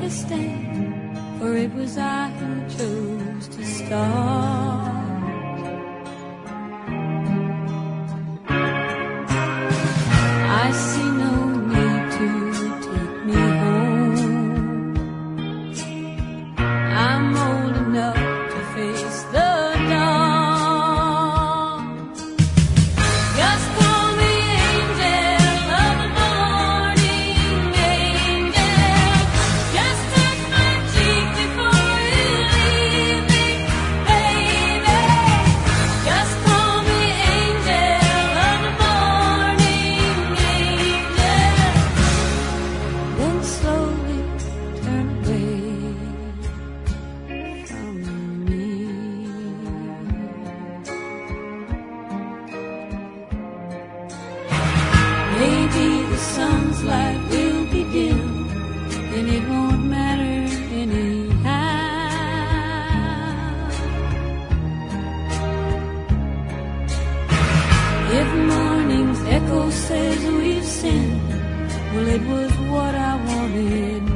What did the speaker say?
stand, for it was I who chose to start. I see no need to take me home. I'm old enough to face the dawn. Just call me angel of the morning, angel. Just touch my cheek before you leave me, baby. Just call me angel of the morning, angel. Then slowly turn away from me. Maybe the sun's light will be dim, and it won't matter anyhow. If morning's echo says we've sinned, well, it was what I wanted